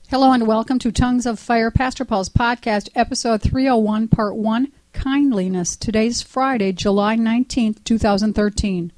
Hello and welcome to Tongues of Fire, Pastor Paul's podcast, episode 301, part 1, Kindliness. Today's Friday, July 19th, 2013.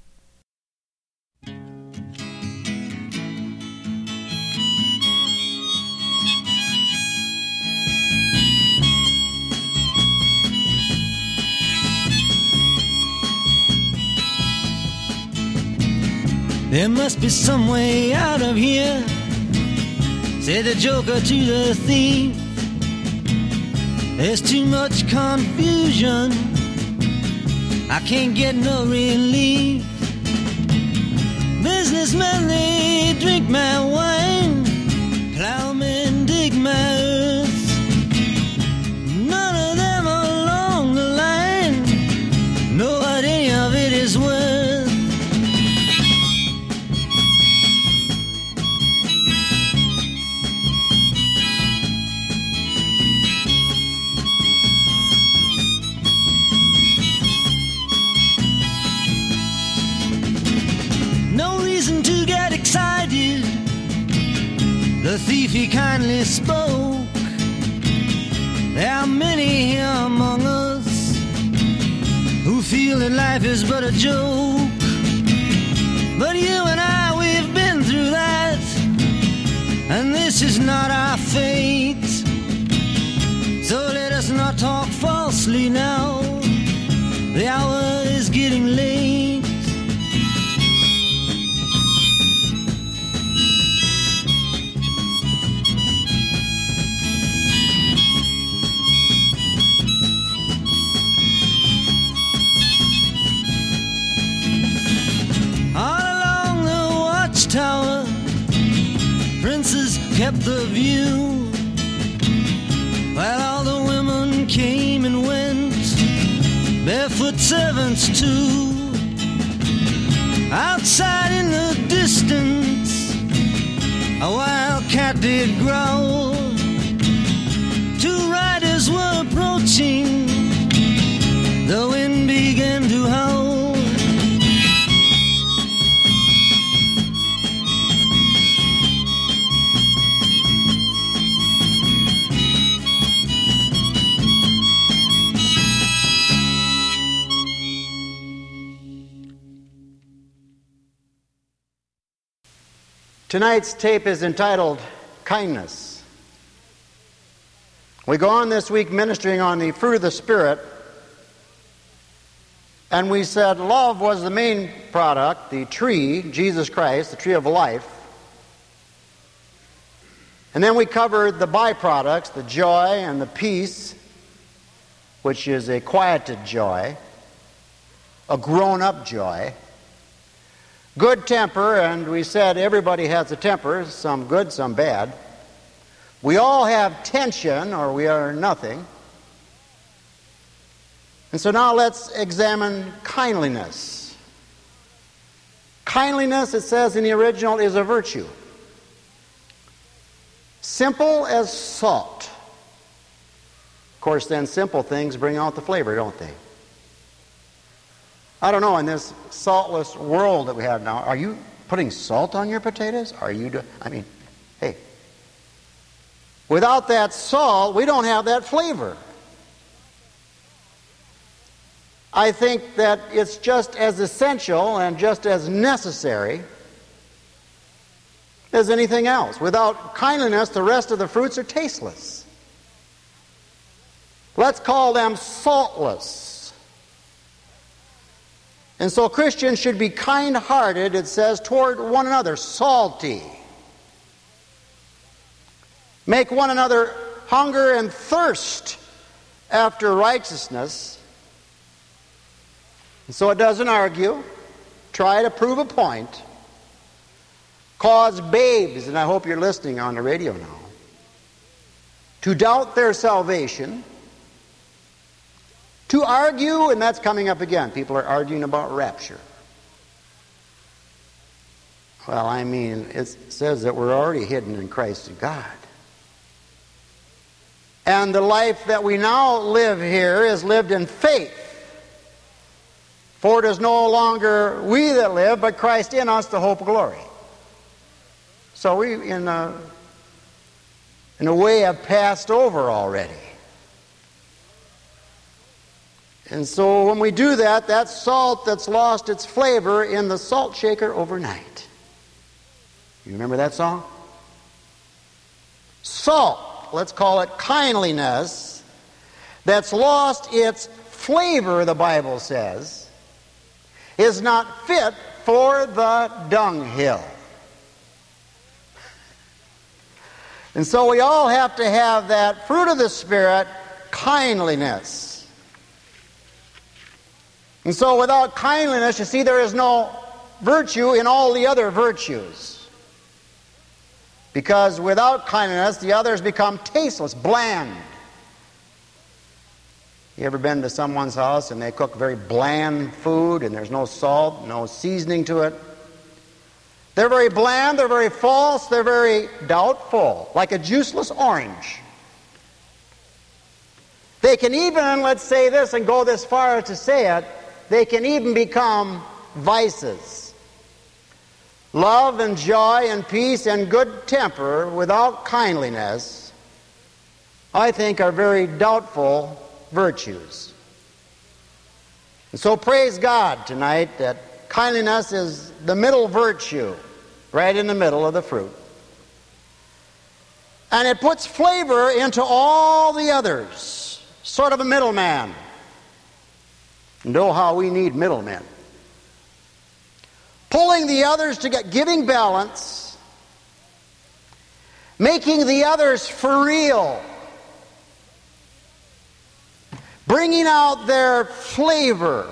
There must be some way out of here, said the joker to the thief. There's too much confusion, I can't get no relief. Businessmen, they drink my wine, plowmen dig my earth. None of them along the line know what any of it is worth. The thief, he kindly spoke. There are many here among us who feel that life is but a joke. But you and I, we've been through that, and this is not our fate. So let us not talk falsely now, the hour is getting late. Tower, princes kept the view, while all the women came and went, barefoot servants too. Outside in the distance, a wild cat did growl. Two riders were approaching, the wind began to howl. Tonight's tape is entitled Kindness. We go on this week ministering on the fruit of the Spirit, and we said love was the main product, the tree, Jesus Christ, the tree of life. And then we covered the byproducts, the joy and the peace, which is a quieted joy, a grown-up joy. Good temper, and we said everybody has a temper, some good, some bad. We all have tension, or we are nothing. And so now let's examine kindliness. Kindliness, it says in the original, is a virtue. Simple as salt. Of course, then simple things bring out the flavor, don't they? I don't know, in this saltless world that we have now, are you putting salt on your potatoes? Hey. Without that salt, we don't have that flavor. I think that it's just as essential and just as necessary as anything else. Without kindliness, the rest of the fruits are tasteless. Let's call them saltless. And so Christians should be kind-hearted, it says, toward one another, salty. Make one another hunger and thirst after righteousness. And so it doesn't argue, try to prove a point, cause babes, and I hope you're listening on the radio now, to doubt their salvation, to argue, and that's coming up again. People are arguing about rapture. Well, it says that we're already hidden in Christ in God. And the life that we now live here is lived in faith. For it is no longer we that live, but Christ in us, the hope of glory. So we, in in a way have passed over already. And so when we do that, that's salt that's lost its flavor in the salt shaker overnight. You remember that song? Salt, let's call it kindliness, that's lost its flavor, the Bible says, is not fit for the dunghill. And so we all have to have that fruit of the Spirit, kindliness. And so without kindliness, you see, there is no virtue in all the other virtues. Because without kindliness, the others become tasteless, bland. You ever been to someone's house and they cook very bland food and there's no salt, no seasoning to it? They're very bland, they're very false, they're very doubtful, like a juiceless orange. They can even, let's say this and go this far as to say it, they can even become vices. Love and joy and peace and good temper without kindliness, I think, are very doubtful virtues. And so praise God tonight that kindliness is the middle virtue, right in the middle of the fruit. And it puts flavor into all the others, sort of a middleman. Know how we need middlemen. Pulling the others together, giving balance, making the others for real, bringing out their flavor.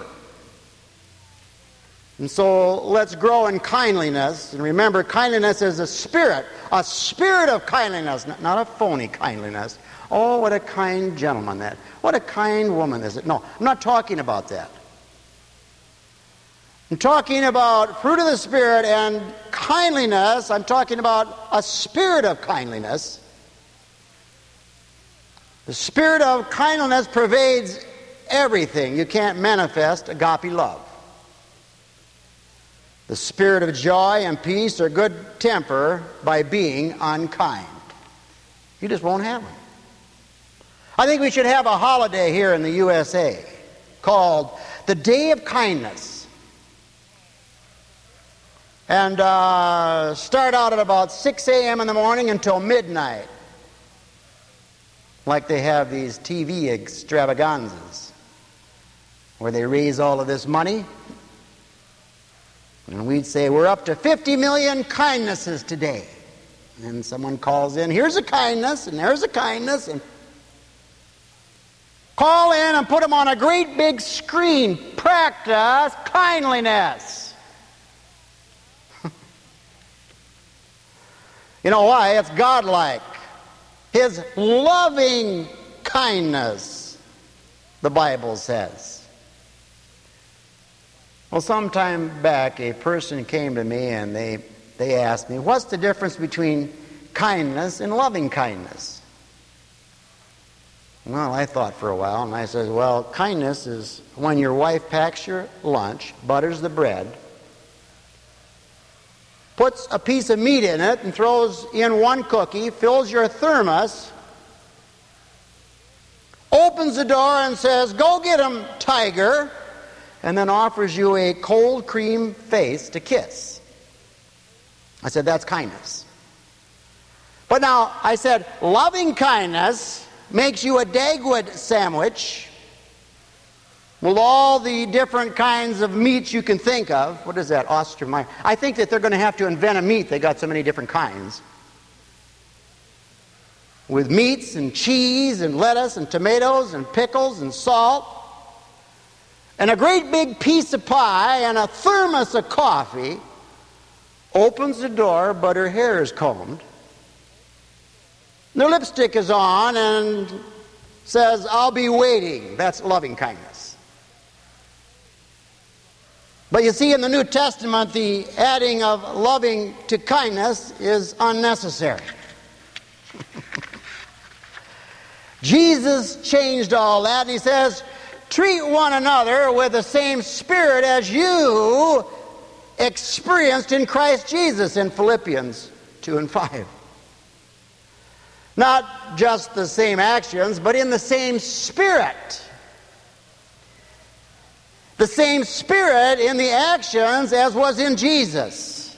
And so let's grow in kindliness. And remember, kindliness is a spirit of kindliness, not a phony kindliness. Oh, what a kind gentleman that. What a kind woman is it. No, I'm not talking about that. I'm talking about fruit of the Spirit and kindliness. I'm talking about a spirit of kindliness. The spirit of kindliness pervades everything. You can't manifest agape love. The spirit of joy and peace or good temper by being unkind. You just won't have them. I think we should have a holiday here in the USA called the Day of Kindness. And start out at about 6 a.m. in the morning until midnight. Like they have these TV extravaganzas where they raise all of this money. And we'd say, we're up to 50 million kindnesses today. And someone calls in, here's a kindness, and there's a kindness, and call in and put them on a great big screen. Practice kindliness. You know why? It's godlike. His loving kindness, the Bible says. Well, some time back, a person came to me and they asked me, what's the difference between kindness and loving kindness? Well, I thought for a while, and I said, well, kindness is when your wife packs your lunch, butters the bread, puts a piece of meat in it and throws in one cookie, fills your thermos, opens the door and says, go get him, Tiger, and then offers you a cold cream face to kiss. I said, that's kindness. But now, I said, loving kindness makes you a Dagwood sandwich with all the different kinds of meats you can think of. What is that? Ostermeyer. I think that they're going to have to invent a meat. They got so many different kinds. With meats and cheese and lettuce and tomatoes and pickles and salt. And a great big piece of pie and a thermos of coffee. Opens the door, but her hair is combed. Their lipstick is on and says, I'll be waiting. That's loving kindness. But you see, in the New Testament, the adding of loving to kindness is unnecessary. Jesus changed all that, and he says, treat one another with the same spirit as you experienced in Christ Jesus in Philippians 2 and 5. Not just the same actions, but in the same spirit. The same spirit in the actions as was in Jesus.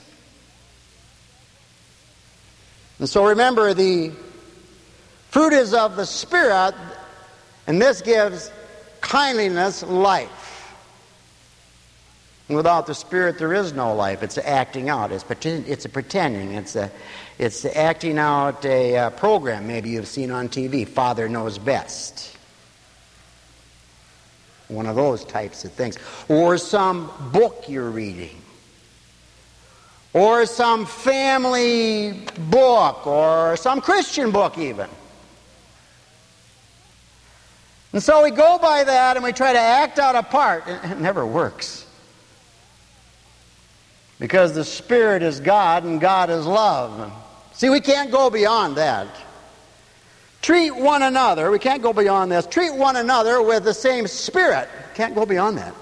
And so remember, the fruit is of the Spirit, and this gives kindliness life. And without the Spirit, there is no life. It's acting out. It's a pretending. It's acting out a program maybe you've seen on TV, Father Knows Best. One of those types of things. Or some book you're reading. Or some family book. Or some Christian book even. And so we go by that and we try to act out a part. It never works. Because the Spirit is God and God is love. See, we can't go beyond that. Treat one another, we can't go beyond this, treat one another with the same spirit. Can't go beyond that.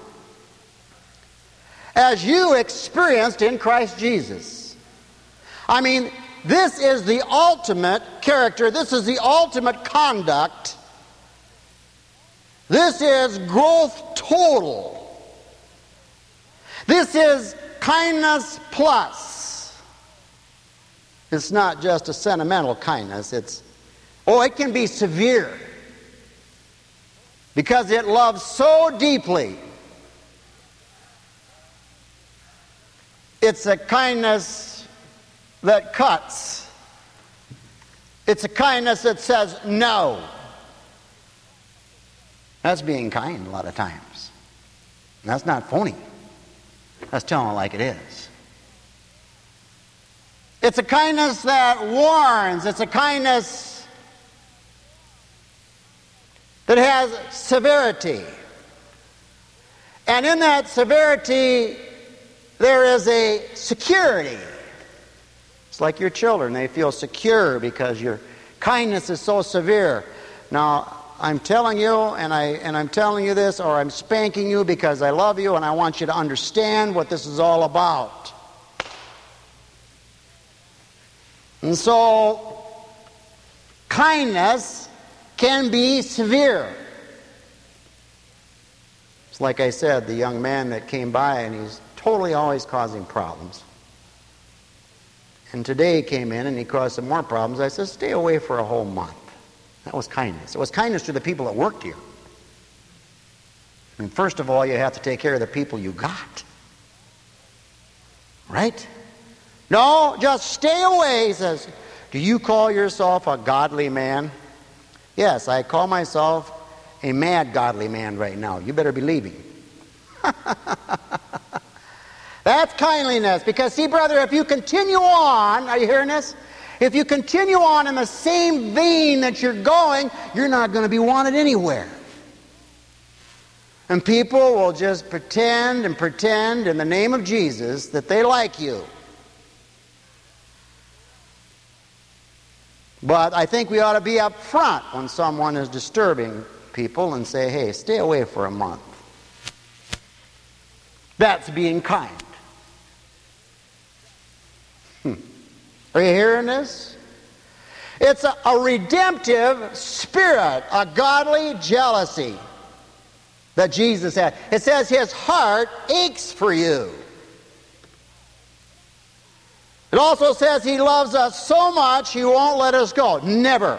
As you experienced in Christ Jesus. I mean, this is the ultimate character, this is the ultimate conduct. This is growth total. This is kindness plus. It's not just a sentimental kindness, it can be severe because it loves so deeply. It's a kindness that cuts. It's a kindness that says no. That's being kind a lot of times. And that's not phony. That's telling it like it is. It's a kindness that warns. It's a kindness that has severity. And in that severity, there is a security. It's like your children. They feel secure because your kindness is so severe. Now, I'm telling you, and I'm telling you this, or I'm spanking you because I love you and I want you to understand what this is all about. And so, kindness can be severe. It's like I said, the young man that came by and he's totally always causing problems. And today he came in and he caused some more problems. I said, stay away for a whole month. That was kindness. It was kindness to the people that worked here. And first of all, you have to take care of the people you got. Right? No, just stay away. He says, do you call yourself a godly man? Yes, I call myself a mad godly man right now. You better be leaving. That's kindliness. Because see, brother, if you continue on, are you hearing this? If you continue on in the same vein that you're going, you're not going to be wanted anywhere. And people will just pretend and pretend in the name of Jesus that they like you. But I think we ought to be up front when someone is disturbing people and say, hey, stay away for a month. That's being kind. Are you hearing this? It's a redemptive spirit, a godly jealousy that Jesus had. It says his heart aches for you. It also says he loves us so much he won't let us go. Never.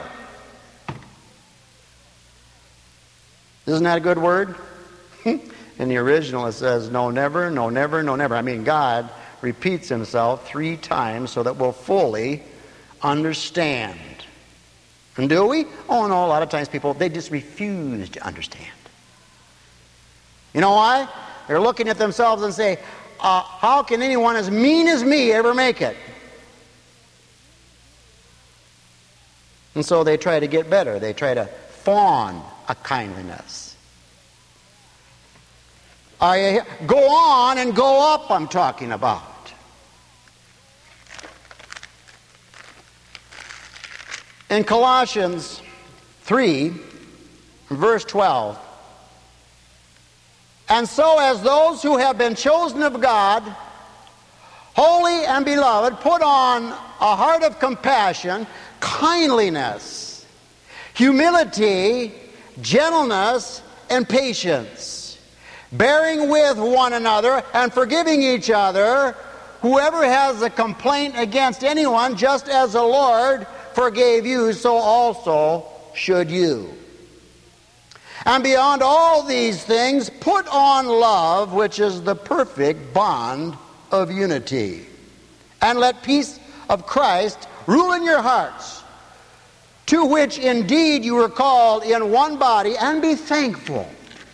Isn't that a good word? In the original it says no never, no never, no never. I mean, God repeats himself 3 times so that we'll fully understand. And do we? Oh no, a lot of times people, they just refuse to understand. You know why? They're looking at themselves and say, how can anyone as mean as me ever make it? And so they try to get better. They try to fawn a kindliness. Go on and go up, I'm talking about. In Colossians 3, verse 12, and so as those who have been chosen of God, holy and beloved, put on a heart of compassion, kindliness, humility, gentleness, and patience, bearing with one another and forgiving each other. Whoever has a complaint against anyone, just as the Lord forgave you, so also should you. And beyond all these things, put on love, which is the perfect bond of unity. And let peace of Christ rule in your hearts, to which indeed you were called in one body, and be thankful.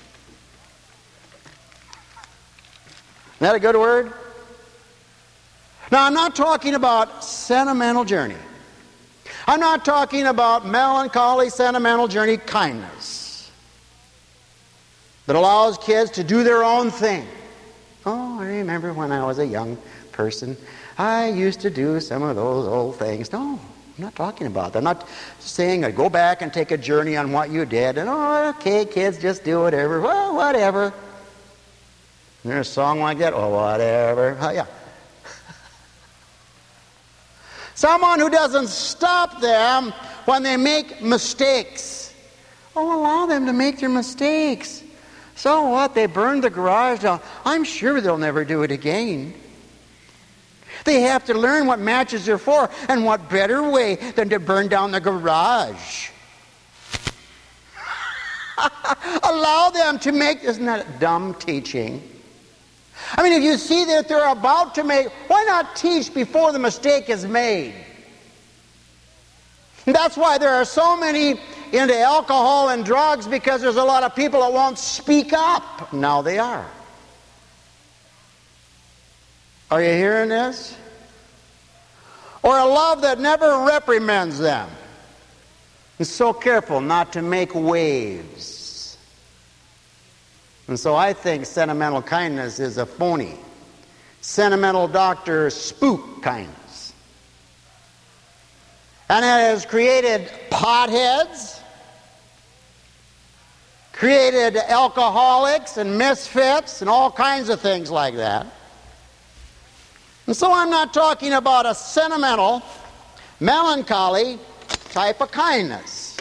Isn't that a good word? Now, I'm not talking about sentimental journey. I'm not talking about melancholy, sentimental journey kindness that allows kids to do their own thing. Oh, I remember when I was a young person, I used to do some of those old things. No, I'm not talking about that. I'm not saying go back and take a journey on what you did. And, oh, okay, kids, just do whatever. Well, whatever. And there's a song like that. Oh, whatever. Oh, yeah. Someone who doesn't stop them when they make mistakes. Oh, allow them to make their mistakes. So what? They burned the garage down. I'm sure they'll never do it again. They have to learn what matches are for, and what better way than to burn down the garage. Allow them to make, isn't that dumb teaching? I mean, if you see that they're about to make, why not teach before the mistake is made? And that's why there are so many into alcohol and drugs, because there's a lot of people that won't speak up. Now they are. Are you hearing this? Or a love that never reprimands them. And so careful not to make waves. And so I think sentimental kindness is a phony. Sentimental doctor spook kindness. And it has created potheads, created alcoholics and misfits and all kinds of things like that. And so I'm not talking about a sentimental, melancholy type of kindness.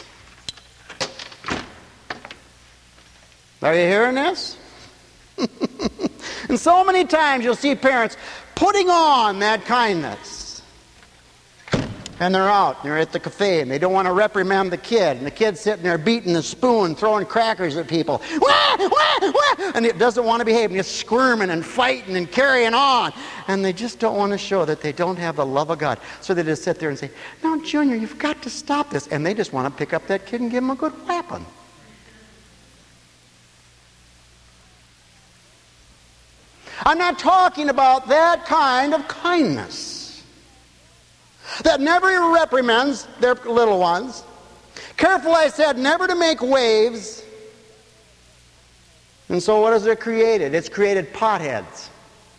Are you hearing this? And so many times you'll see parents putting on that kindness. And they're out, they're at the cafe, and they don't want to reprimand the kid. And the kid's sitting there beating the spoon, throwing crackers at people. Wah, wah, wah! And it doesn't want to behave, and it's squirming and fighting and carrying on. And they just don't want to show that they don't have the love of God. So they just sit there and say, "Now, Junior, you've got to stop this." And they just want to pick up that kid and give him a good whapping. I'm not talking about that kind of kindness that never reprimands their little ones. Careful, I said, never to make waves. And so what has it created? It's created potheads,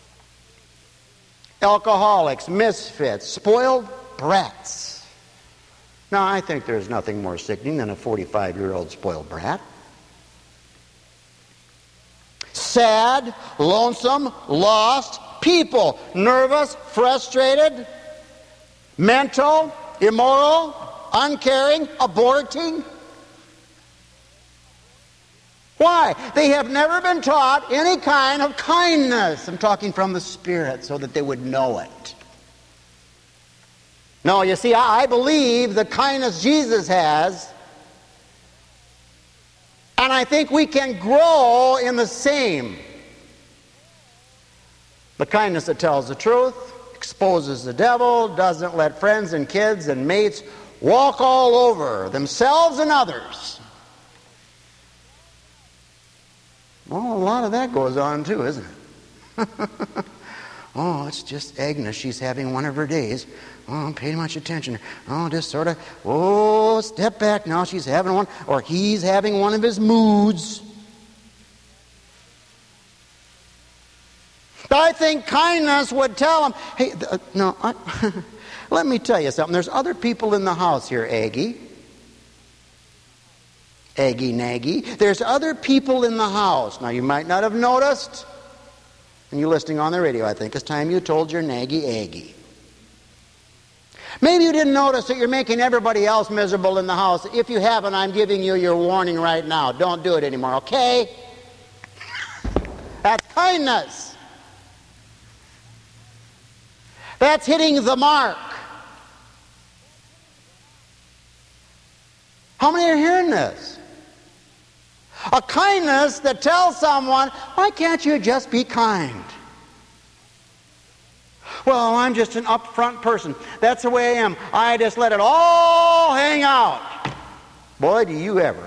alcoholics, misfits, spoiled brats. Now, I think there's nothing more sickening than a 45-year-old spoiled brat. Sad, lonesome, lost people. Nervous, frustrated, mental, immoral, uncaring, aborting. Why? They have never been taught any kind of kindness. I'm talking from the Spirit so that they would know it. No, you see, I believe the kindness Jesus has, and I think we can grow in the same. The kindness that tells the truth, exposes the devil, doesn't let friends and kids and mates walk all over themselves and others. Well, a lot of that goes on too, isn't it? Oh, it's just Agnes. She's having one of her days. Oh, don't pay much attention. Oh, just sort of, oh, step back now. She's having one, or he's having one of his moods. I think kindness would tell him, hey, let me tell you something. There's other people in the house here, Aggie. Aggie Nagy. There's other people in the house. Now, you might not have noticed, and you're listening on the radio, I think it's time you told your Nagy Aggie. Maybe you didn't notice that you're making everybody else miserable in the house. If you haven't, I'm giving you your warning right now. Don't do it anymore, okay? That's kindness. That's hitting the mark. How many are hearing this? A kindness that tells someone, why can't you just be kind? Well, I'm just an upfront person. That's the way I am. I just let it all hang out. Boy, do you ever.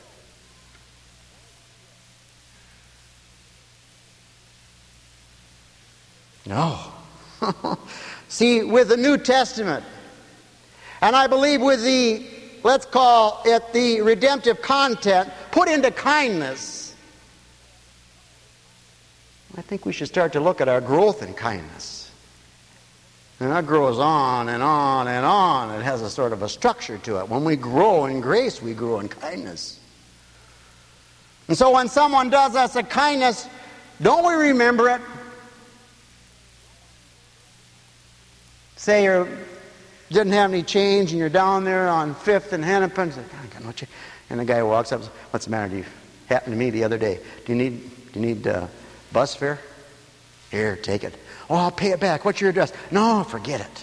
No. See, with the New Testament, and I believe with the, let's call it the redemptive content put into kindness, I think we should start to look at our growth in kindness. And that grows on and on and on. It has a sort of a structure to it. When we grow in grace, we grow in kindness. And so when someone does us a kindness, don't we remember it? Say you didn't have any change and you're down there on 5th and Hennepin. I got no change. And the guy walks up and says, what's the matter? Happened to me the other day. Do you need bus fare? Here, take it. Oh, I'll pay it back. What's your address? No, forget it.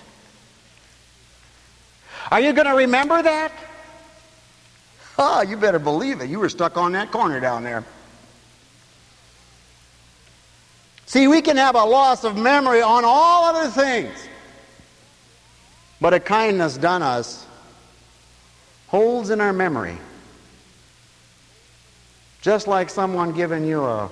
Are you going to remember that? Oh, you better believe it. You were stuck on that corner down there. See, we can have a loss of memory on all other things. But a kindness done us holds in our memory. Just like someone giving you a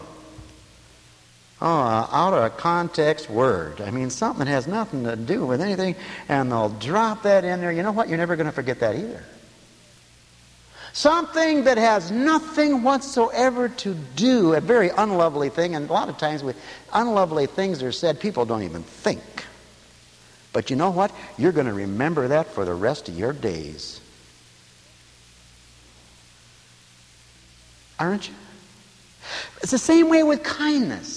out of context word. I mean, something that has nothing to do with anything, and they'll drop that in there. You know what? You're never going to forget that either. Something that has nothing whatsoever to do, a very unlovely thing, and a lot of times with unlovely things are said, people don't even think. But you know what? You're going to remember that for the rest of your days. Aren't you? It's the same way with kindness.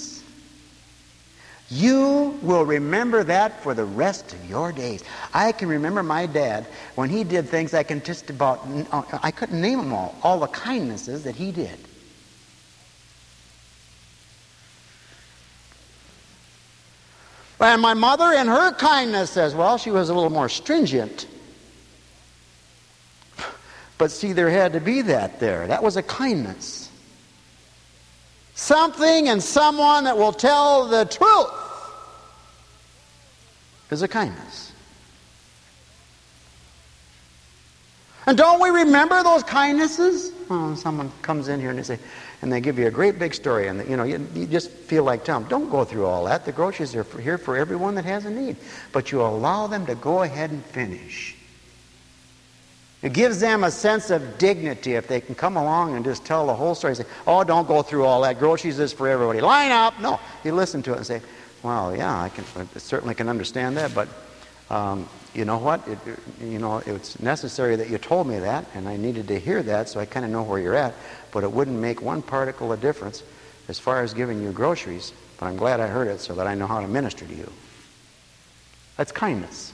You will remember that for the rest of your days. I can remember my dad when he did things I couldn't name them all the kindnesses that he did. And my mother, in her kindness, says, well, she was a little more stringent. But see, there had to be that there. That was a kindness. Something and someone that will tell the truth is a kindness. And don't we remember those kindnesses? Well, someone comes in here and they give you a great big story, and you just feel like telling them, don't go through all that. The groceries are here for everyone that has a need. But you allow them to go ahead and finish. It gives them a sense of dignity if they can come along and just tell the whole story. Say, oh, don't go through all that. Groceries is for everybody. Line up. No. You listen to it and say, well, yeah, I certainly can understand that, but you know what? It's necessary that you told me that, and I needed to hear that, so I kind of know where you're at, but it wouldn't make one particle of difference as far as giving you groceries, but I'm glad I heard it so that I know how to minister to you. That's kindness.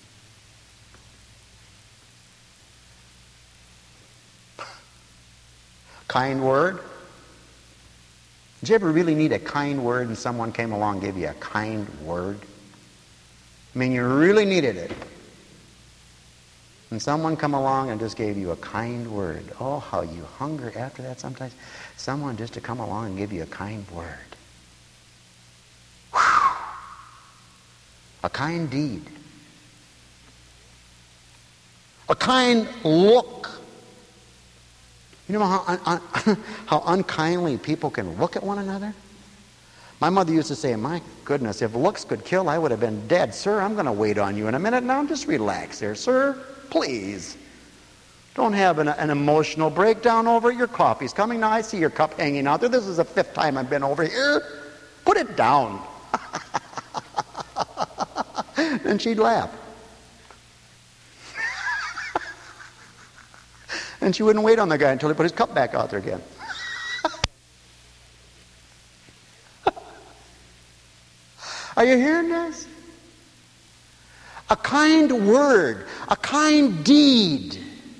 Kind word. Did you ever really need a kind word and someone came along and gave you a kind word? I mean, you really needed it. And someone come along and just gave you a kind word. Oh, how you hunger after that sometimes. Someone just to come along and give you a kind word. Whew. A kind deed. A kind look. You know how unkindly people can look at one another? My mother used to say, my goodness, if looks could kill, I would have been dead. Sir, I'm going to wait on you in a minute. Now just relax there, sir. Please. Don't have an emotional breakdown over it. Your coffee's coming. Now I see your cup hanging out there. This is the 5th time I've been over here. Put it down. And she'd laugh. And she wouldn't wait on the guy until he put his cup back out there again. Are you hearing this? a kind word, a kind deed.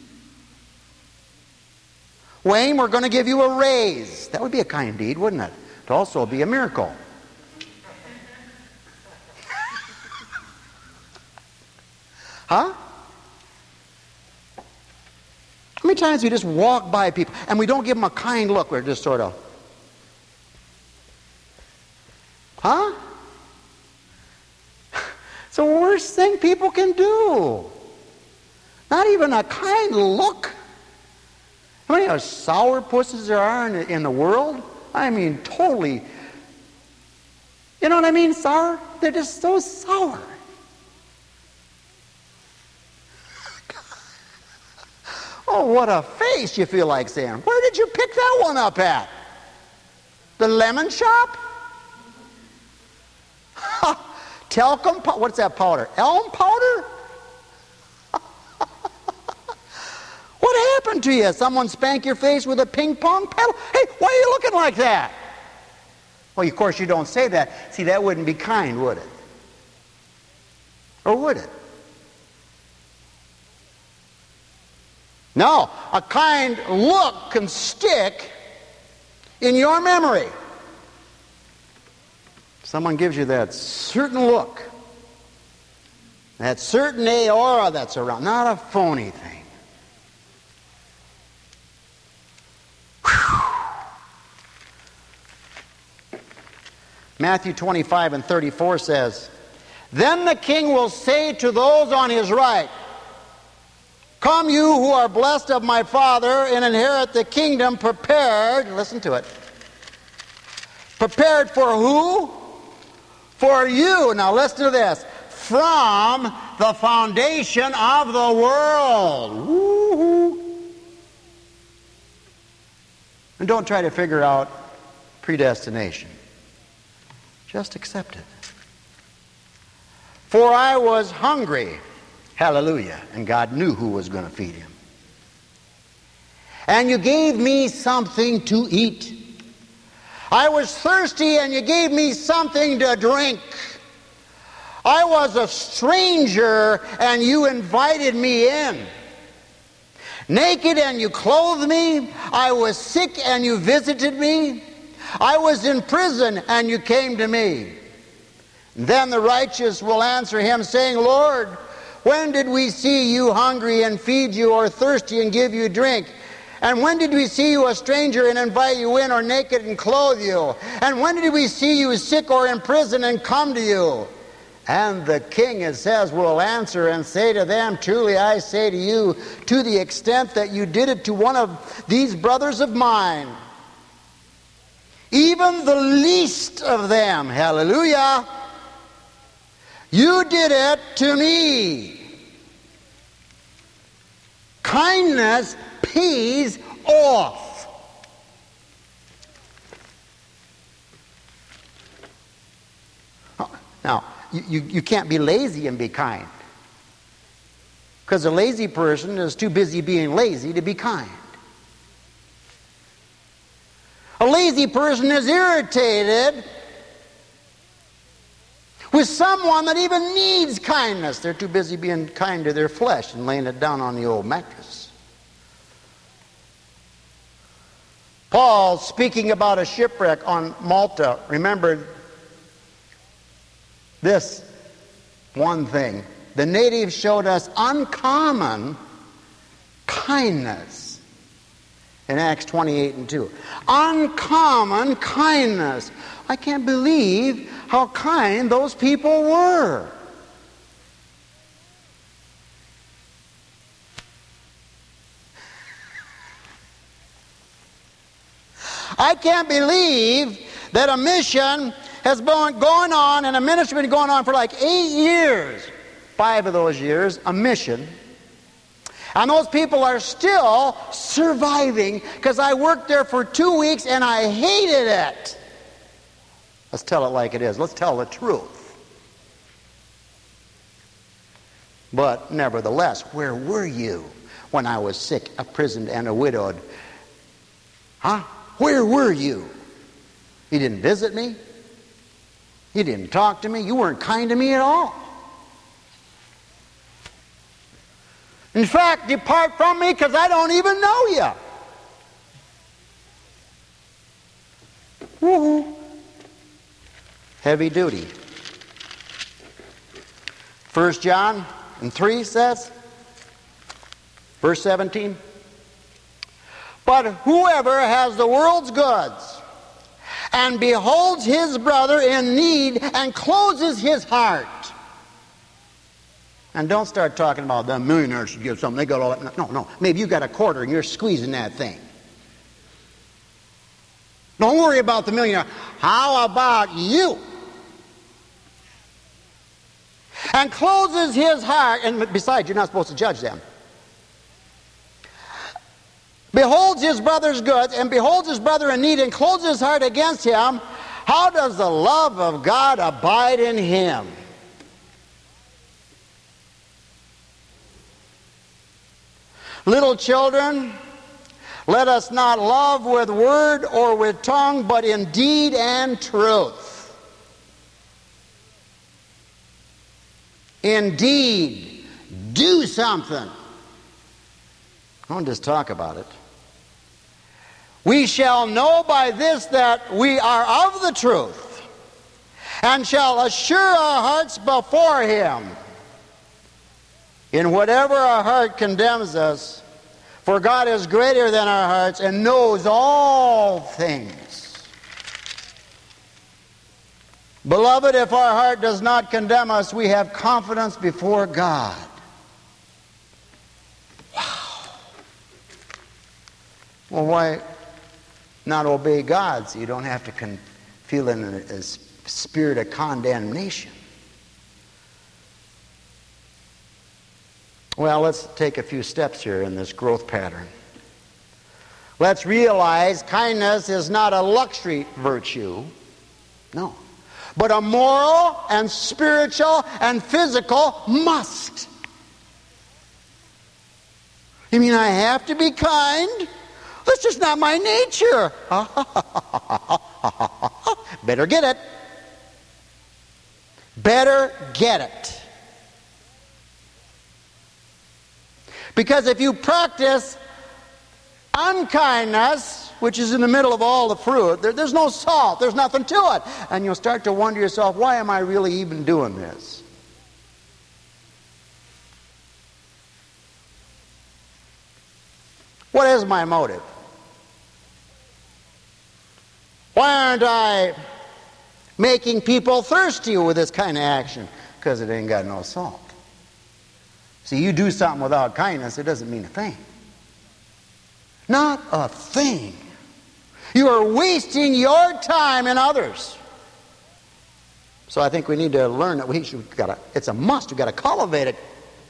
Wayne, we're going to give you a raise. That would be a kind deed, wouldn't it? It'd also be a miracle. Huh? How many times we just walk by people and we don't give them a kind look? We're just sort of, huh? It's the worst thing people can do. Not even a kind look. How many sour pusses there are in the world? I mean, totally. You know what I mean, sour? They're just so sour. Oh, what a face, you feel like saying. Where did you pick that one up at? The lemon shop? Talcum powder? What's that powder? Elm powder? What happened to you? Someone spank your face with a ping pong paddle? Hey, why are you looking like that? Well, of course you don't say that. See, that wouldn't be kind, would it? Or would it? No, a kind look can stick in your memory. Someone gives you that certain look, that certain aura that's around, not a phony thing. Whew. Matthew 25:34 says, "Then the king will say to those on his right, 'Come, you who are blessed of my Father, and inherit the kingdom prepared,'" listen to it, "prepared for who? For you." Now listen to this. "From the foundation of the world." Woo-hoo. And don't try to figure out predestination. Just accept it. "For I was hungry." Hallelujah. And God knew who was going to feed him. "And you gave me something to eat. I was thirsty and you gave me something to drink. I was a stranger and you invited me in. Naked and you clothed me. I was sick and you visited me. I was in prison and you came to me." Then the righteous will answer him, saying, "Lord, when did we see you hungry and feed you, or thirsty and give you drink? And when did we see you a stranger and invite you in, or naked and clothe you? And when did we see you sick or in prison and come to you?" And the king, it says, will answer and say to them, "Truly I say to you, to the extent that you did it to one of these brothers of mine, even the least of them," hallelujah, "you did it to me." Kindness pays off. Now, you can't be lazy and be kind, because a lazy person is too busy being lazy to be kind. A lazy person is irritated with someone that even needs kindness. They're too busy being kind to their flesh and laying it down on the old mattress. Paul, speaking about a shipwreck on Malta, remembered this one thing. The natives showed us uncommon kindness in Acts 28:2. Uncommon kindness. I can't believe how kind those people were. I can't believe that a mission has been going on, and a ministry has been going on for like 8 years. 5 of those years, a mission. And those people are still surviving, because I worked there for 2 weeks and I hated it. Let's tell it like it is. Let's tell the truth. But nevertheless, where were you when I was sick, imprisoned, and a widowed? Huh? Where were you? You didn't visit me. You didn't talk to me. You weren't kind to me at all. In fact, depart from me because I don't even know you. Woo-hoo. Heavy duty. 1 John 3 says, verse 17, but whoever has the world's goods and beholds his brother in need and closes his heart. And don't start talking about the millionaires should give something. They got all that. No. Maybe you got a quarter and you're squeezing that thing. Don't worry about the millionaire. How about you? And closes his heart, and besides, you're not supposed to judge them. Beholds his brother's goods, and beholds his brother in need, and closes his heart against him. How does the love of God abide in him? Little children, let us not love with word or with tongue, but in deed and truth. Indeed, do something. Don't just talk about it. We shall know by this that we are of the truth, and shall assure our hearts before him. In whatever our heart condemns us, for God is greater than our hearts and knows all things. Beloved, if our heart does not condemn us, we have confidence before God. Wow. Well, why not obey God so you don't have to feel in a spirit of condemnation? Well, let's take a few steps here in this growth pattern. Let's realize kindness is not a luxury virtue. No. But a moral and spiritual and physical must. You mean I have to be kind? That's just not my nature. Better get it. Better get it. Because if you practice unkindness, which is in the middle of all the fruit, there's no salt, there's nothing to it. And you'll start to wonder yourself, why am I really even doing this? What is my motive? Why aren't I making people thirsty with this kind of action? Because it ain't got no salt. See, you do something without kindness, it doesn't mean a thing. Not a thing. You are wasting your time and others. So I think we need to learn that it's a must. We've got to cultivate it.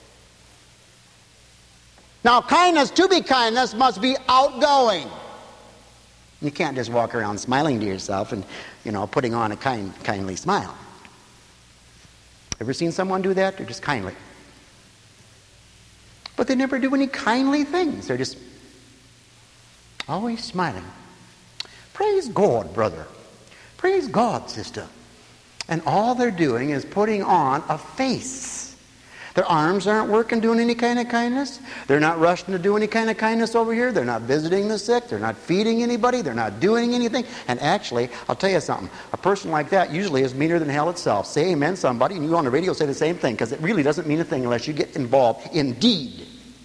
Now, kindness, to be kindness, must be outgoing. You can't just walk around smiling to yourself and, putting on a kindly smile. Ever seen someone do that? They're just kindly. But they never do any kindly things. They're just always smiling. Praise God, brother. Praise God, sister. And all they're doing is putting on a face. Their arms aren't working doing any kind of kindness. They're not rushing to do any kind of kindness over here. They're not visiting the sick. They're not feeding anybody. They're not doing anything. And actually, I'll tell you something. A person like that usually is meaner than hell itself. Say amen, somebody, and you on the radio say the same thing, because it really doesn't mean a thing unless you get involved in deed.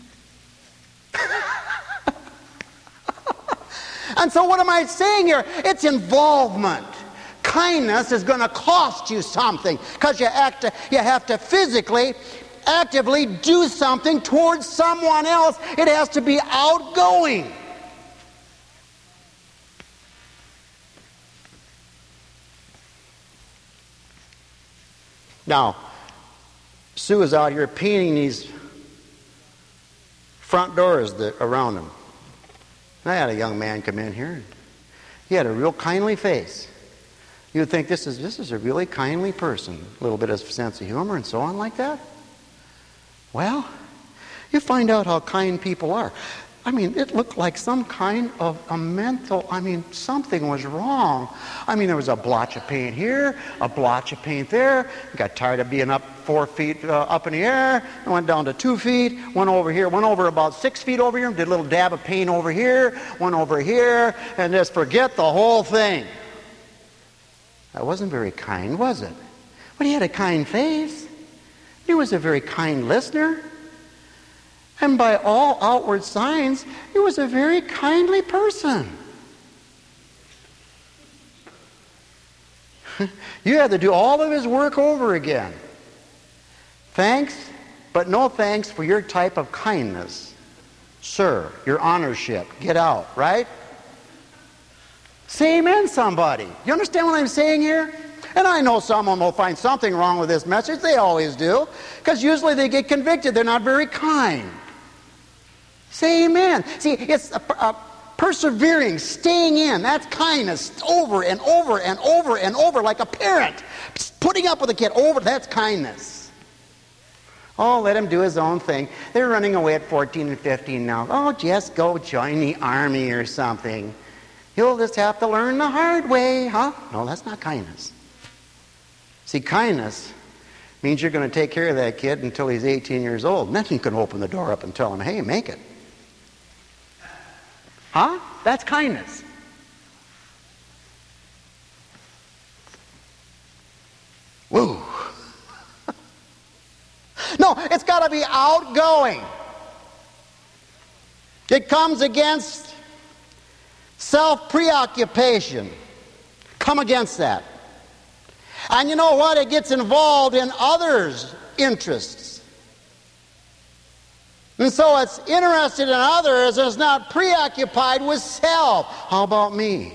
And so what am I saying here? It's involvement. Kindness is going to cost you something, because you have to physically, actively do something towards someone else. It has to be outgoing. Now, Sue is out here painting these front doors around them. I had a young man come in here. He had a real kindly face. You would think this is a really kindly person. A little bit of sense of humor and so on like that. Well, you find out how kind people are. it looked like some kind of a mental, something was wrong. There was a blotch of paint here, a blotch of paint there. Got tired of being up 4 feet up in the air. I went down to 2 feet, went over here, went over about 6 feet over here, did a little dab of paint over here, went over here, and just forget the whole thing. That wasn't very kind, was it? But he had a kind face. He was a very kind listener. And by all outward signs, he was a very kindly person. You had to do all of his work over again. Thanks, but no thanks for your type of kindness. Sir, your honorship. Get out, right? Say amen, somebody. You understand what I'm saying here? And I know someone will find something wrong with this message. They always do. Because usually they get convicted. They're not very kind. Say amen. See, it's persevering, staying in. That's kindness over and over and over and over, like a parent. Putting up with a kid over, that's kindness. Oh, let him do his own thing. They're running away at 14 and 15 now. Oh, just go join the army or something. You'll just have to learn the hard way, huh? No, that's not kindness. See, kindness means you're going to take care of that kid until he's 18 years old. And then you can open the door up and tell him, hey, make it. Huh? That's kindness. Woo. No, it's got to be outgoing. It comes against self-preoccupation. Come against that. And you know what? It gets involved in others' interests. And so it's interested in others and it's not preoccupied with self. How about me?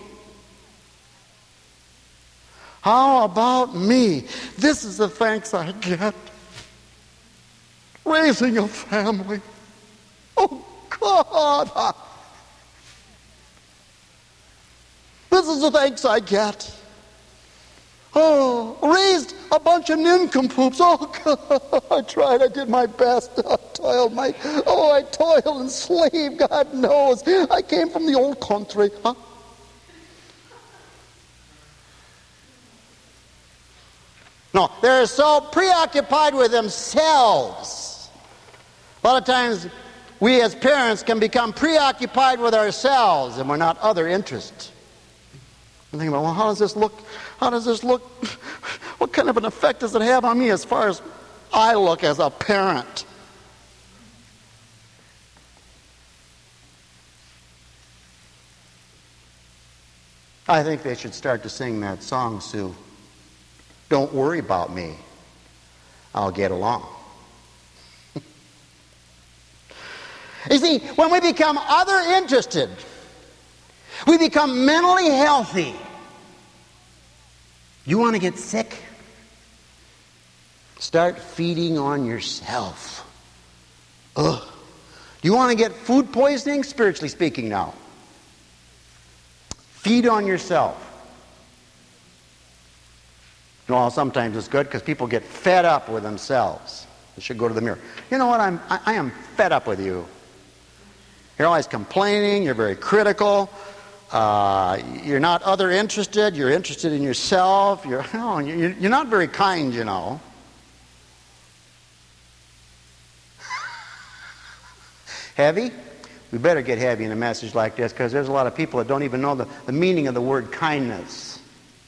How about me? This is the thanks I get. Raising a family. Oh, God. This is the thanks I get. Oh, raised a bunch of nincompoops. Oh, God, I tried. I did my best. I toiled and slaved. God knows. I came from the old country. Huh? No, they're so preoccupied with themselves. A lot of times, we as parents can become preoccupied with ourselves and we're not other interested. And think about, well, how does this look? How does this look? What kind of an effect does it have on me as far as I look as a parent? I think they should start to sing that song, Sue. Don't worry about me. I'll get along. You see, when we become other interested, we become mentally healthy. You want to get sick? Start feeding on yourself. Ugh. Do you want to get food poisoning? Spiritually speaking now. Feed on yourself. Well, sometimes it's good because people get fed up with themselves. They should go to the mirror. You know what? I am fed up with you. You're always complaining. You're very critical. You're not other interested. You're interested in yourself. You're not very kind, you know. Heavy? We better get heavy in a message like this because there's a lot of people that don't even know the meaning of the word kindness.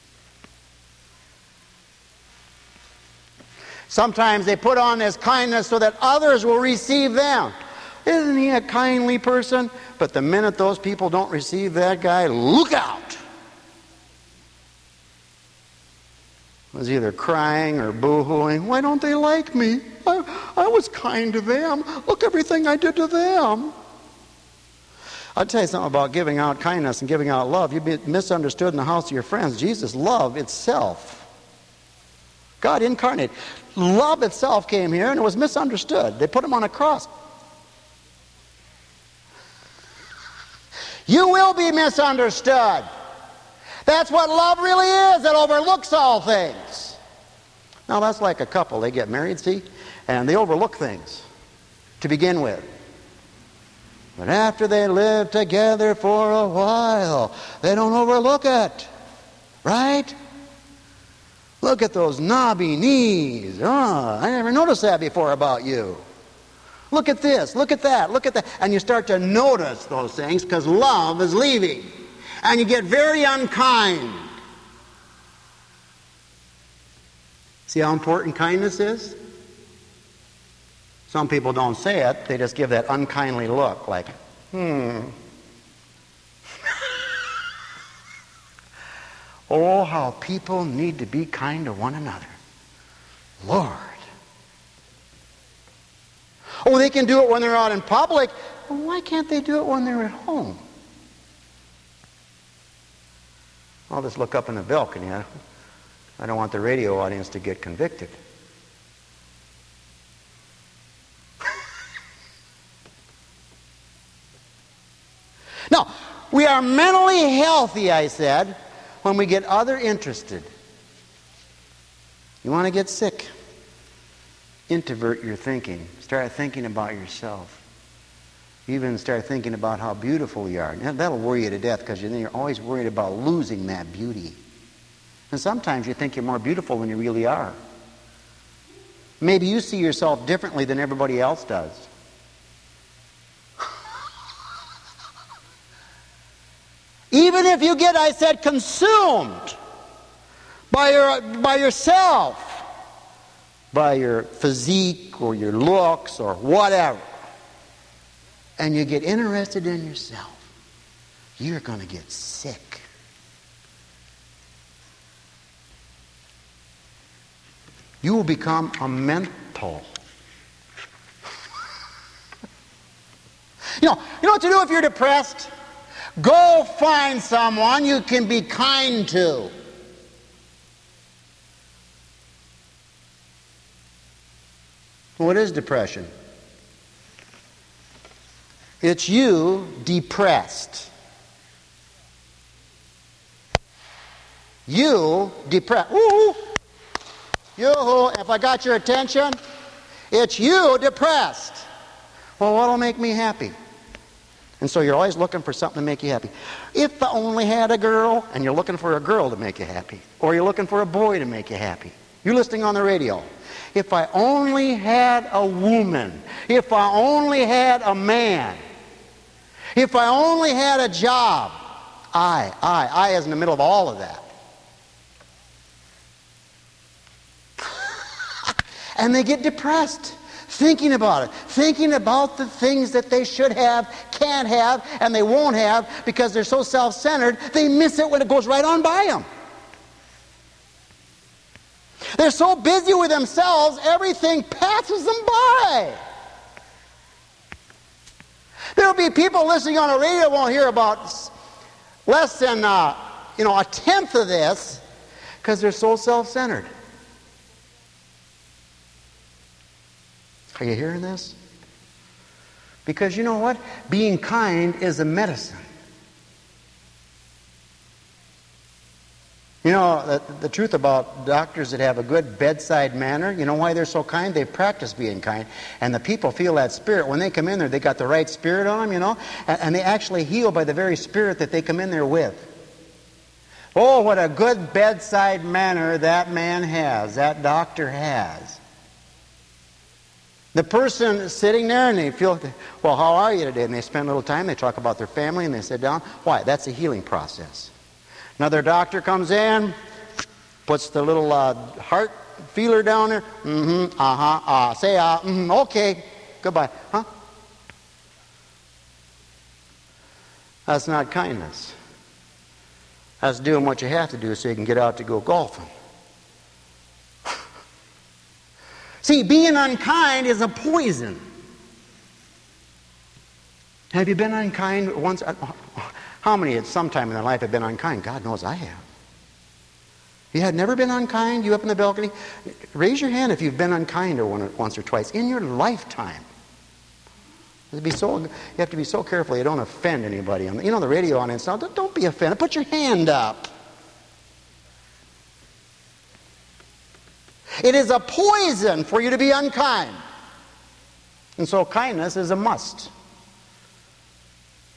Sometimes they put on this kindness so that others will receive them. Isn't he a kindly person? But the minute those people don't receive that guy, look out! Was either crying or boo-hooing. Why don't they like me? I was kind to them. Look everything I did to them. I'll tell you something about giving out kindness and giving out love. You'd be misunderstood in the house of your friends. Jesus' love itself. God incarnate. Love itself came here and it was misunderstood. They put him on a cross. You will be misunderstood. That's what love really is. It overlooks all things. Now that's like a couple. They get married, see? And they overlook things to begin with. But after they live together for a while, they don't overlook it. Right? Look at those knobby knees. Oh, I never noticed that before about you. Look at this, look at that, look at that. And you start to notice those things because love is leaving. And you get very unkind. See how important kindness is? Some people don't say it. They just give that unkindly look like, Oh, how people need to be kind to one another. Lord. Oh, they can do it when they're out in public. Well, why can't they do it when they're at home? I'll just look up in the balcony. I don't want the radio audience to get convicted. Now, we are mentally healthy, I said, when we get other interested. You want to get sick? Introvert your thinking. Start thinking about yourself. Even start thinking about how beautiful you are. Now, that'll worry you to death because you're always worried about losing that beauty. And sometimes you think you're more beautiful than you really are. Maybe you see yourself differently than everybody else does. Even if you get, I said, consumed by yourself, by your physique or your looks or whatever, and you get interested in yourself, you're going to get sick. You will become a mental. You know what to do if you're depressed? Go find someone you can be kind to. What is depression? It's you depressed. You depressed. Woo-hoo! Yoo-hoo! If I got your attention, it's you depressed. Well, what'll make me happy? And so you're always looking for something to make you happy. If I only had a girl, and you're looking for a girl to make you happy. Or you're looking for a boy to make you happy. You're listening on the radio. If I only had a woman. If I only had a man. If I only had a job. I is in the middle of all of that. And they get depressed. Thinking about it. Thinking about the things that they should have, can't have, and they won't have because they're so self-centered, they miss it when it goes right on by them. They're so busy with themselves, everything passes them by. There'll be people listening on the radio won't hear about less than a tenth of this because they're so self-centered. Are you hearing this? Because you know what? Being kind is a medicine. You know, the truth about doctors that have a good bedside manner, you know why they're so kind? They've practiced being kind. And the people feel that spirit. When they come in there, they got the right spirit on them, and they actually heal by the very spirit that they come in there with. Oh, what a good bedside manner that man has, that doctor has. The person sitting there and they feel, well, how are you today? And they spend a little time, they talk about their family, and they sit down. Why? That's a healing process. Another doctor comes in, puts the little heart feeler down there. Say, okay, goodbye. Huh? That's not kindness. That's doing what you have to do so you can get out to go golfing. See, being unkind is a poison. Have you been unkind once? How many at some time in their life have been unkind? God knows I have. You had never been unkind? You up in the balcony? Raise your hand if you've been unkind once or twice in your lifetime. You have to be so careful you don't offend anybody. The radio audience now, don't be offended. Put your hand up. It is a poison for you to be unkind. And so kindness is a must.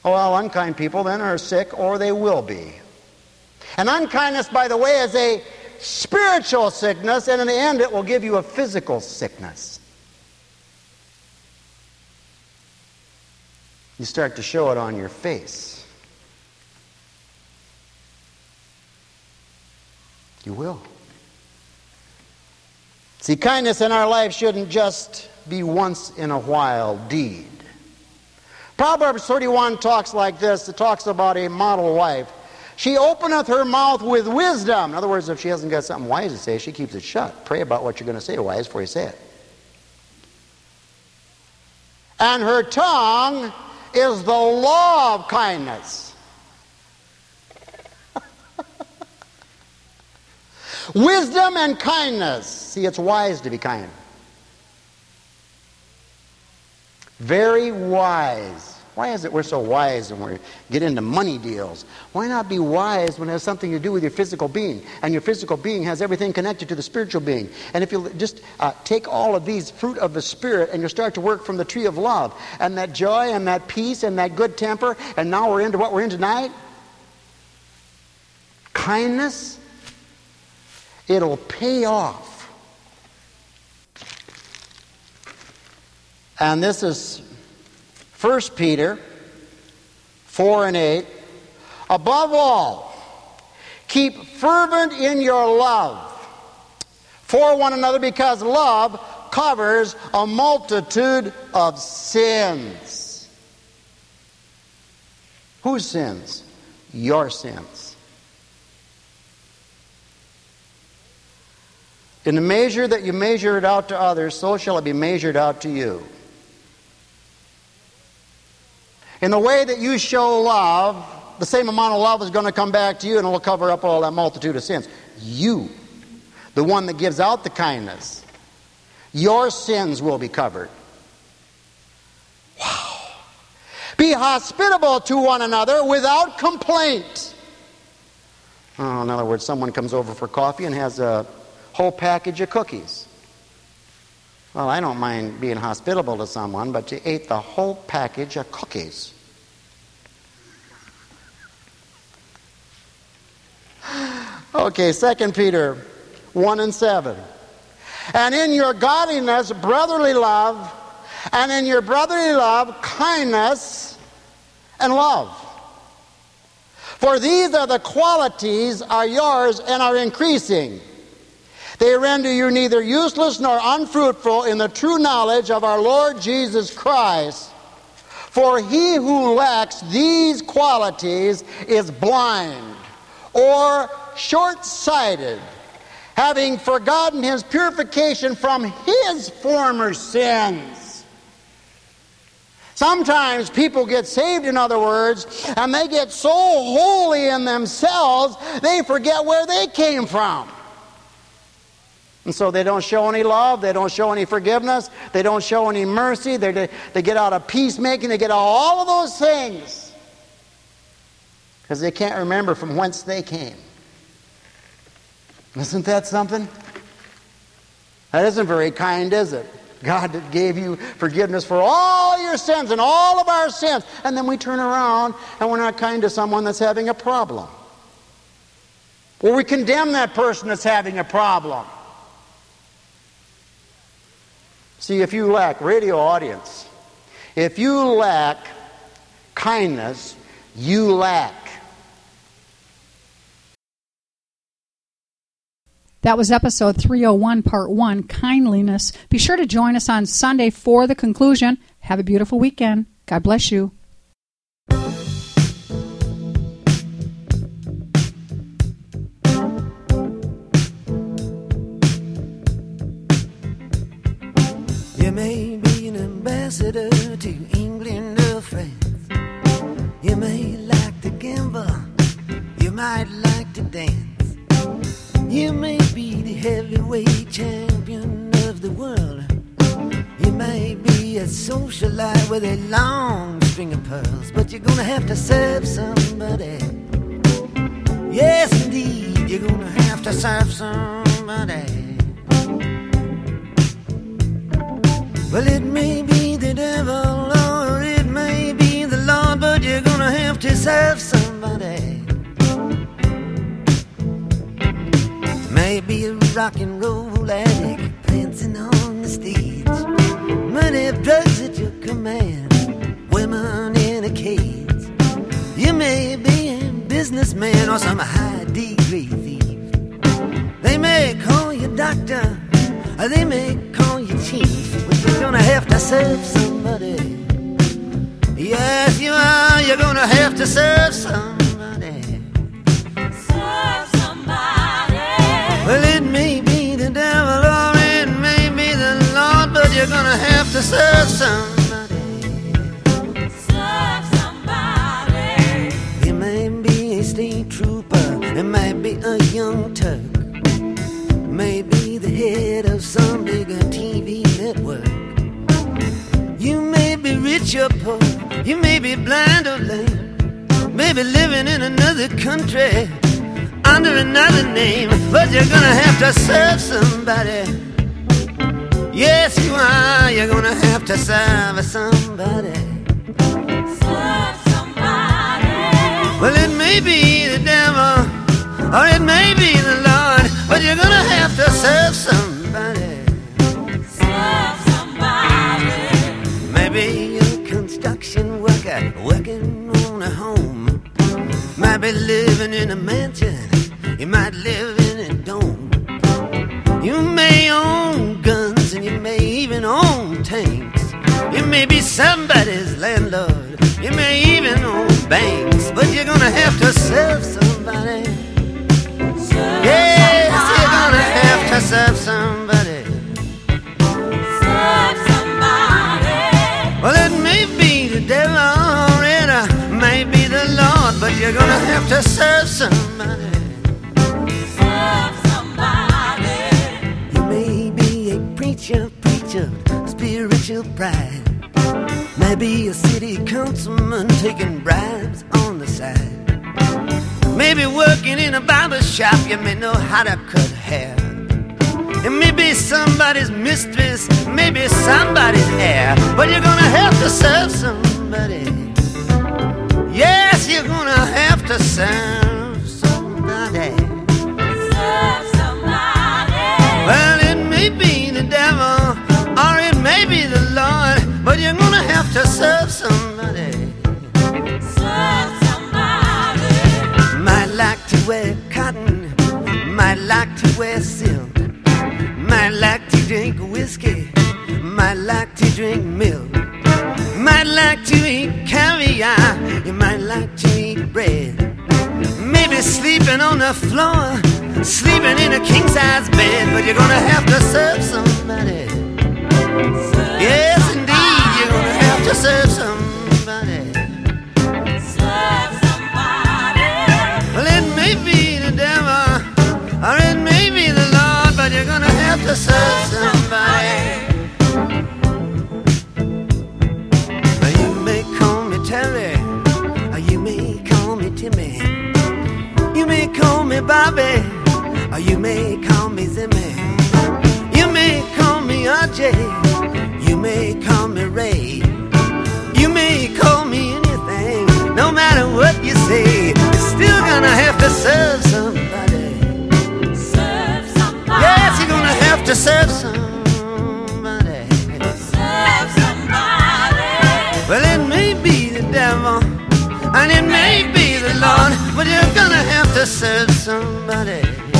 Oh, well, unkind people then are sick, or they will be. And unkindness, by the way, is a spiritual sickness, and in the end it will give you a physical sickness. You start to show it on your face. You will. See, kindness in our life shouldn't just be once in a while deed. Proverbs 31 talks like this. It talks about a model wife. She openeth her mouth with wisdom. In other words, if she hasn't got something wise to say, she keeps it shut. Pray about what you're going to say wise before you say it. And her tongue is the law of kindness. Wisdom and kindness. See, it's wise to be kind. Very wise. Why is it we're so wise when we get into money deals? Why not be wise when it has something to do with your physical being? And your physical being has everything connected to the spiritual being. And if you just take all of these fruit of the Spirit and you start to work from the tree of love, and that joy and that peace and that good temper, and now we're into what we're in tonight, kindness, it'll pay off. And this is 1 Peter 4 and 8. Above all, keep fervent in your love for one another, because love covers a multitude of sins. Whose sins? Your sins. In the measure that you measure it out to others, so shall it be measured out to you. In the way that you show love, the same amount of love is going to come back to you, and it will cover up all that multitude of sins. You, the one that gives out the kindness, your sins will be covered. Wow. Be hospitable to one another without complaint. Oh, in other words, someone comes over for coffee and has a whole package of cookies. Well, I don't mind being hospitable to someone, but you ate the whole package of cookies. Okay, 2 Peter 1 and 7. And in your godliness, brotherly love, and in your brotherly love, kindness and love. For these are the qualities are yours and are increasing. They render you neither useless nor unfruitful in the true knowledge of our Lord Jesus Christ. For he who lacks these qualities is blind or short-sighted, having forgotten his purification from his former sins. Sometimes people get saved, in other words, and they get so holy in themselves, they forget where they came from. And so they don't show any love, they don't show any forgiveness, they don't show any mercy, they get out of peacemaking, they get out all of those things because they can't remember from whence they came. Isn't that something? That isn't very kind, is it? God that gave you forgiveness for all your sins and all of our sins, and then we turn around and we're not kind to someone that's having a problem. Or we condemn that person that's having a problem. See, if you lack, radio audience, if you lack kindness, you lack. That was episode 301, part 1, Kindliness. Be sure to join us on Sunday for the conclusion. Have a beautiful weekend. God bless you. You may be an ambassador to England or France. You may like to gamble. You might like to dance. You may be the heavyweight champion of the world. You may be a socialite with a long string of pearls, but you're gonna have to serve somebody. Yes, indeed, you're gonna have to serve somebody. Well, it may be the devil or it may be the Lord, but you're gonna rock and roll addict prancing on the stage. Money, drugs at your command, women in a cage. You may be a businessman or some high degree thief. They may call you doctor, or they may call you chief, but you're gonna have to serve somebody. Yes, you are. You're gonna have to serve somebody. Serve somebody. Well, it may be the devil or it may be the Lord, but you're gonna have to serve somebody. Serve somebody. It may be a state trooper, it might be a young Turk, maybe the head of some bigger TV network. You may be rich or poor, you may be blind or lame, maybe living in another country under another name, but you're gonna have to serve somebody. Yes, you are. You're gonna have to serve somebody. Serve somebody. Well, it may be the devil or it may be the Lord, but you're gonna have to serve somebody. Serve somebody. Maybe you're a construction worker working on a home. Might be living in a mansion, you might live in a dome. You may own guns and you may even own tanks. You may be somebody's landlord, you may even own banks, but you're gonna have to serve somebody. Serve Yes, somebody. you're gonna have to serve somebody. Serve somebody. Well, it may be the devil or it may be the Lord, but you're gonna have to serve somebody. Serve somebody. You may be a preacher, spiritual pride. Maybe a city councilman taking bribes on the side. Maybe working in a barber shop, you may know how to cut hair. It may be somebody's mistress, maybe somebody's heir, but you're gonna have to serve somebody. Yes, you're gonna have to serve somebody. Serve somebody. Well, it may be the devil or it may be the Lord, but you're gonna have to serve somebody. Serve somebody. Might like to wear cotton, might like to wear silk, might like to drink whiskey, might like to drink milk, might like to eat caviar, you might like to eat bread. Maybe sleeping on the floor, sleeping in a king-size bed, but you're gonna have to serve somebody. Yes, indeed, you're gonna have to serve somebody. Serve somebody. Well, it may be the devil or it may be the Lord, but you're gonna have to serve somebody. Now, you may call me Terry, or you may call me Timmy. You may call me Bobby, or you may call me Zimmy. You may call me RJ, you may call me Ray. You may call me anything, no matter what you say, you're still gonna have to serve somebody. Serve somebody. Yes, you're gonna have to serve somebody. Serve somebody. Well, it may be the devil and it may be the Lord, but you're gonna have to serve somebody.